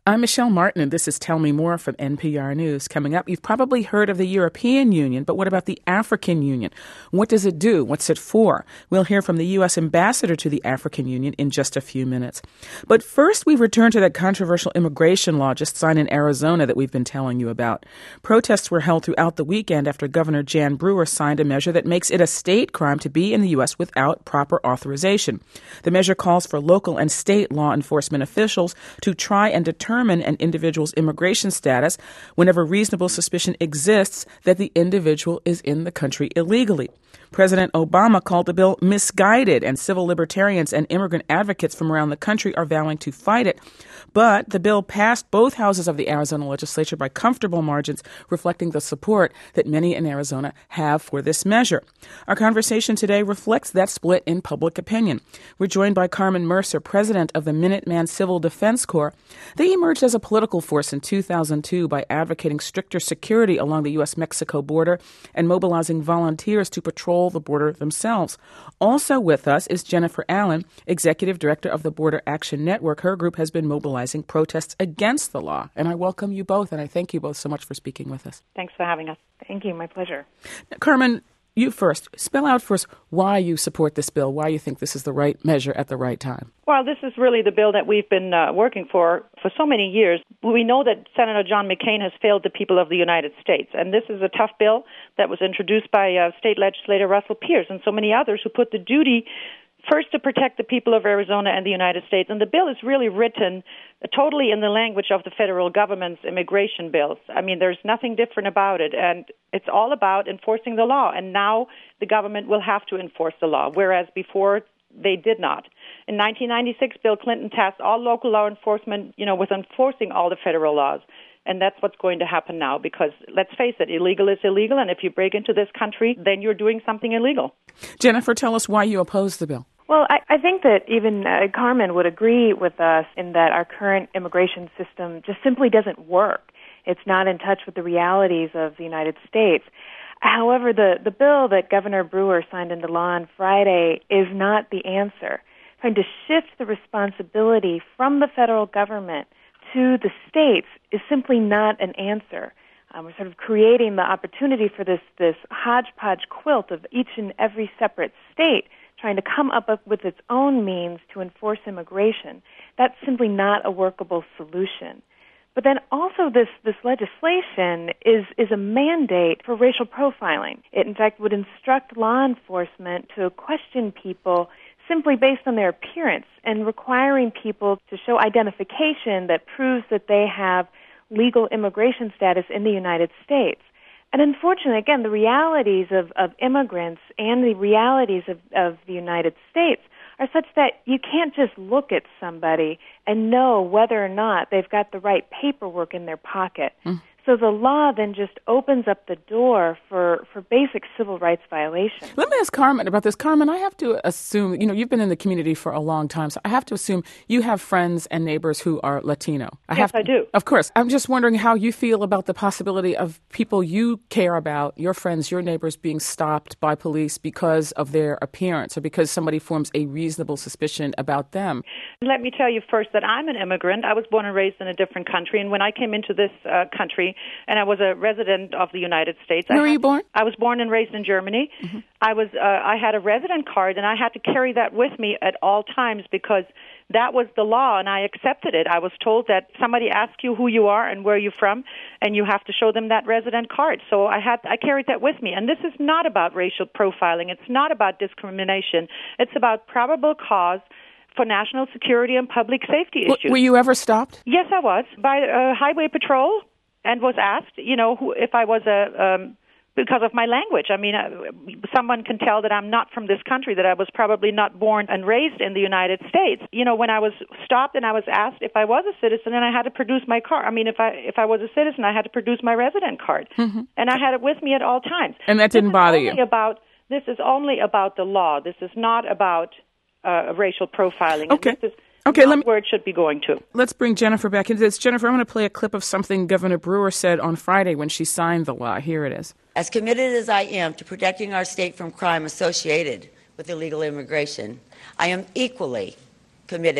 I'm Michelle Martin, and this is Tell Me More from NPR News. Coming up, you've probably heard of the European Union, but what about the African Union? What does it do? What's it for? We'll hear from the U.S. ambassador to the African Union in just a few minutes. But first, we return to that controversial immigration law just signed in Arizona that we've been telling you about. Protests were held throughout the weekend after Governor Jan Brewer signed a measure that makes it a state crime to be in the U.S. without proper authorization. The measure calls for local and state law enforcement officials to try and determine an individual's immigration status whenever reasonable suspicion exists that the individual is in the country illegally. President Obama called the bill misguided, and civil libertarians and immigrant advocates from around the country are vowing to fight it. But the bill passed both houses of the Arizona legislature by comfortable margins, reflecting the support that many in Arizona have for this measure. Our conversation today reflects that split in public opinion. We're joined by Carmen Mercer, president of the Minuteman Civil Defense Corps. They emerged as a political force in 2002 by advocating stricter security along the U.S.-Mexico border and mobilizing volunteers to patrol the border themselves. Also with us is Jennifer Allen, executive director of the Border Action Network. Her group has been mobilizing protests against the law. And I welcome you both, and I thank you both so much for speaking with us. Thanks for having us. Thank you. My pleasure. Carmen, you first. Spell out for us why you support this bill, why you think this is the right measure at the right time. Well, this is really the bill that we've been working for so many years. We know that Senator John McCain has failed the people of the United States, and this is a tough bill that was introduced by state legislator Russell Pierce and so many others who put the duty first to protect the people of Arizona and the United States. And the bill is really written totally in the language of the federal government's immigration bills. I mean, there's nothing different about it. And it's all about enforcing the law. And now the government will have to enforce the law, whereas before they did not. In 1996, Bill Clinton tasked all local law enforcement, with enforcing all the federal laws. And that's what's going to happen now because, let's face it, illegal is illegal. And if you break into this country, then you're doing something illegal. Jennifer, tell us why you oppose the bill. Well, I think that even Carmen would agree with us in that our current immigration system just simply doesn't work. It's not in touch with the realities of the United States. However, the bill that Governor Brewer signed into law on Friday is not the answer. Trying to shift the responsibility from the federal government to the states is simply not an answer. We're sort of creating the opportunity for this hodgepodge quilt of each and every separate state trying to come up with its own means to enforce immigration. That's simply not a workable solution. But then also this legislation is a mandate for racial profiling. It, in fact, would instruct law enforcement to question people simply based on their appearance and requiring people to show identification that proves that they have legal immigration status in the United States. And unfortunately, again, the realities of immigrants and the realities of the United States are such that you can't just look at somebody and know whether or not they've got the right paperwork in their pocket. So the law then just opens up the door for basic civil rights violations. Let me ask Carmen about this. Carmen, I have to assume, you've been in the community for a long time, so I have to assume you have friends and neighbors who are Latino. Yes, I do. Of course. I'm just wondering how you feel about the possibility of people you care about, your friends, your neighbors, being stopped by police because of their appearance or because somebody forms a reasonable suspicion about them. Let me tell you first that I'm an immigrant. I was born and raised in a different country, and when I came into this country, and I was a resident of the United States. Where were you born? I was born and raised in Germany. Mm-hmm. I had a resident card, and I had to carry that with me at all times because that was the law, and I accepted it. I was told that somebody asks you who you are and where you're from, and you have to show them that resident card. So I carried that with me. And this is not about racial profiling. It's not about discrimination. It's about probable cause for national security and public safety issues. Were you ever stopped? Yes, I was, by Highway Patrol. And was asked, if I was because of my language. I mean, someone can tell that I'm not from this country, that I was probably not born and raised in the United States. When I was stopped and I was asked if I was a citizen, and I had to produce my card. I mean, if I was a citizen, I had to produce my resident card, and I had it with me at all times. And that didn't bother you? This is only about the law. This is not about racial profiling. Okay. Okay, where it should be going to. Let's bring Jennifer back into this. Jennifer, I'm going to play a clip of something Governor Brewer said on Friday when she signed the law. Here it is. As committed as I am to protecting our state from crime associated with illegal immigration, I am equally committed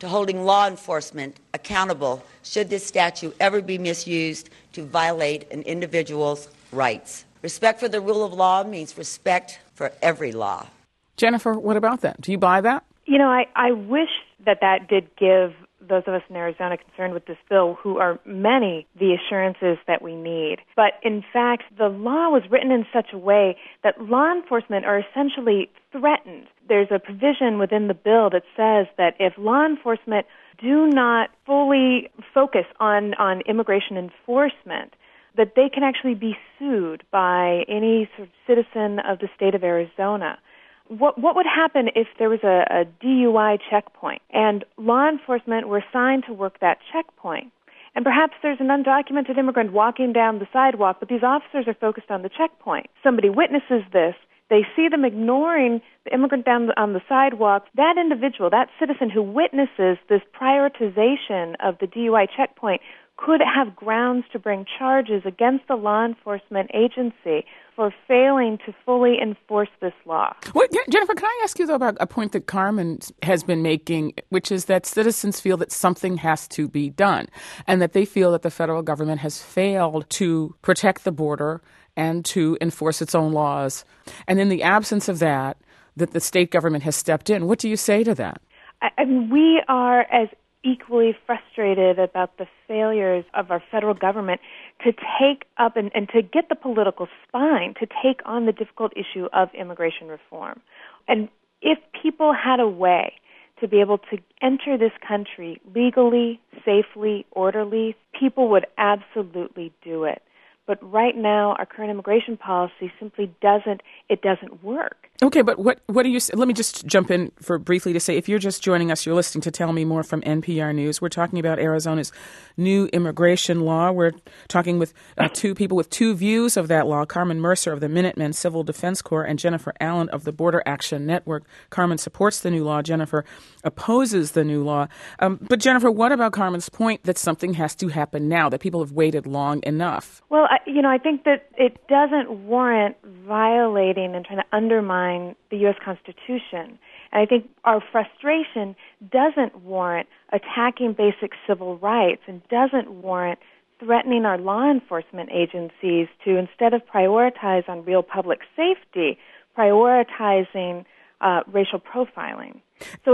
to holding law enforcement accountable should this statute ever be misused to violate an individual's rights. Respect for the rule of law means respect for every law. Jennifer, what about that? Do you buy that? You know, I wish that did give those of us in Arizona concerned with this bill, who are many, the assurances that we need. But in fact, the law was written in such a way that law enforcement are essentially threatened. There's a provision within the bill that says that if law enforcement do not fully focus on immigration enforcement, that they can actually be sued by any sort of citizen of the state of Arizona. What would happen if there was a DUI checkpoint and law enforcement were assigned to work that checkpoint? And perhaps there's an undocumented immigrant walking down the sidewalk, but these officers are focused on the checkpoint. Somebody witnesses this. They see them ignoring the immigrant down on the sidewalk. That individual, that citizen who witnesses this prioritization of the DUI checkpoint, could have grounds to bring charges against the law enforcement agency for failing to fully enforce this law. Well, Jennifer, can I ask you, though, about a point that Carmen has been making, which is that citizens feel that something has to be done and that they feel that the federal government has failed to protect the border and to enforce its own laws. And in the absence of that the state government has stepped in. What do you say to that? I mean, we are as equally frustrated about the failures of our federal government to take up and to get the political spine to take on the difficult issue of immigration reform. And if people had a way to be able to enter this country legally, safely, orderly, people would absolutely do it. But right now, our current immigration policy simply doesn't work. Okay, but what do you say? Let me just jump in for briefly to say, if you're just joining us, you're listening to Tell Me More from NPR News. We're talking about Arizona's new immigration law. We're talking with two people with two views of that law, Carmen Mercer of the Minutemen Civil Defense Corps and Jennifer Allen of the Border Action Network. Carmen supports the new law. Jennifer opposes the new law. But Jennifer, what about Carmen's point that something has to happen now, that people have waited long enough? Well, I think that it doesn't warrant violating and trying to undermine the U.S. Constitution. And I think our frustration doesn't warrant attacking basic civil rights and doesn't warrant threatening our law enforcement agencies to, instead of prioritize on real public safety, prioritizing racial profiling. So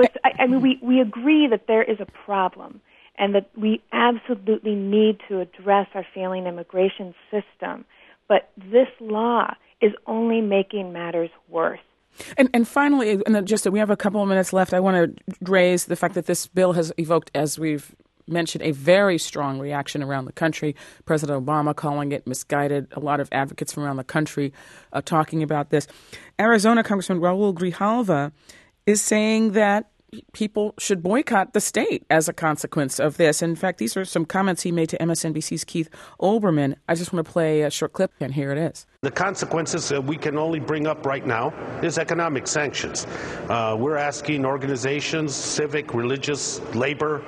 we agree that there is a problem and that we absolutely need to address our failing immigration system. But this law is only making matters worse. And finally, and just we have a couple of minutes left, I want to raise the fact that this bill has evoked, as we've mentioned, a very strong reaction around the country. President Obama calling it misguided. A lot of advocates from around the country talking about this. Arizona Congressman Raul Grijalva is saying that people should boycott the state as a consequence of this. In fact, these are some comments he made to MSNBC's Keith Olbermann. I just want to play a short clip, and here it is. The consequences that we can only bring up right now is economic sanctions. We're asking organizations, civic, religious, labor,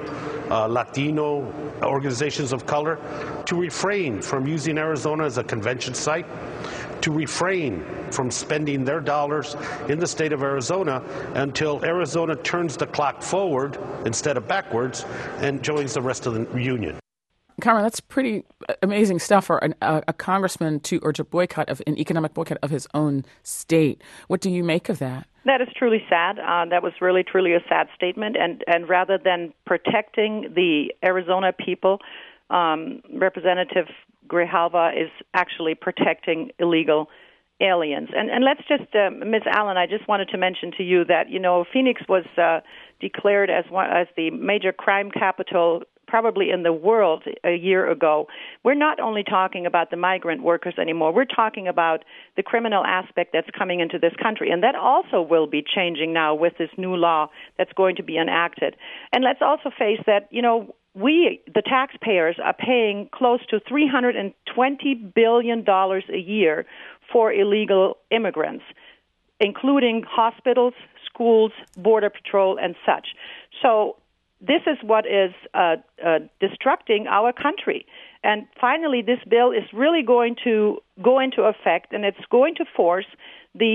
Latino organizations of color, to refrain from using Arizona as a convention site, to refrain from spending their dollars in the state of Arizona until Arizona turns the clock forward instead of backwards and joins the rest of the union. Carmen, that's pretty amazing stuff for a congressman to urge a boycott of an economic boycott of his own state. What do you make of that? That is truly sad. That was really, truly a sad statement. And rather than protecting the Arizona people, Representative Grijalva is actually protecting illegal aliens. And let's just, Ms. Allen, I just wanted to mention to you that, Phoenix was declared as the major crime capital probably in the world a year ago. We're not only talking about the migrant workers anymore. We're talking about the criminal aspect that's coming into this country. And that also will be changing now with this new law that's going to be enacted. And let's also face that, we, the taxpayers, are paying close to $320 billion a year for illegal immigrants, including hospitals, schools, border patrol, and such. So this is what is destructing our country. And finally, this bill is really going to go into effect, and it's going to force the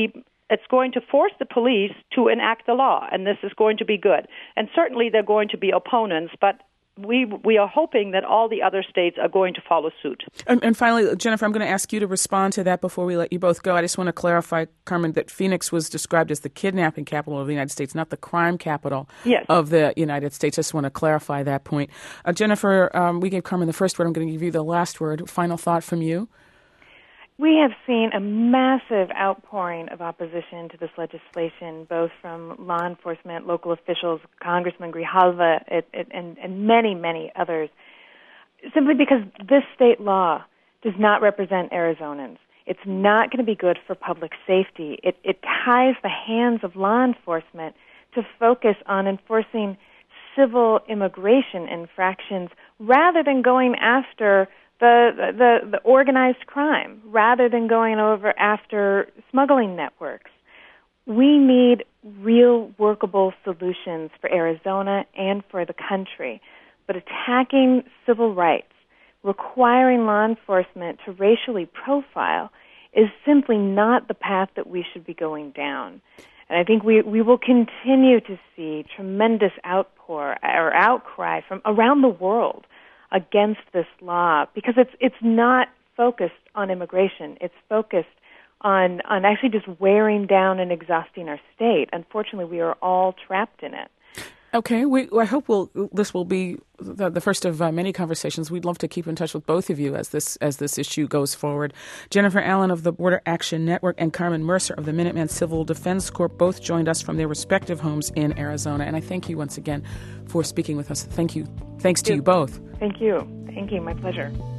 it's going to force the police to enact the law, and this is going to be good. And certainly there are going to be opponents, but we are hoping that all the other states are going to follow suit. And finally, Jennifer, I'm going to ask you to respond to that before we let you both go. I just want to clarify, Carmen, that Phoenix was described as the kidnapping capital of the United States, not the crime capital of the United States. I just want to clarify that point. Jennifer, we gave Carmen the first word. I'm going to give you the last word. Final thought from you. We have seen a massive outpouring of opposition to this legislation, both from law enforcement, local officials, Congressman Grijalva, and many, many others, simply because this state law does not represent Arizonans. It's not going to be good for public safety. It ties the hands of law enforcement to focus on enforcing civil immigration infractions rather than going after the organized crime, rather than going over after smuggling networks. We need real workable solutions for Arizona and for the country. But attacking civil rights, requiring law enforcement to racially profile, is simply not the path that we should be going down. And I think we will continue to see tremendous outcry from around the world against this law, because it's not focused on immigration. It's focused on actually just wearing down and exhausting our state. Unfortunately, we are all trapped in it. Okay, I hope this will be the first of many conversations. We'd love to keep in touch with both of you as this issue goes forward. Jennifer Allen of the Border Action Network and Carmen Mercer of the Minuteman Civil Defense Corps both joined us from their respective homes in Arizona. And I thank you once again for speaking with us. Thank you. Thanks to you both. Thank you. Thank you. My pleasure.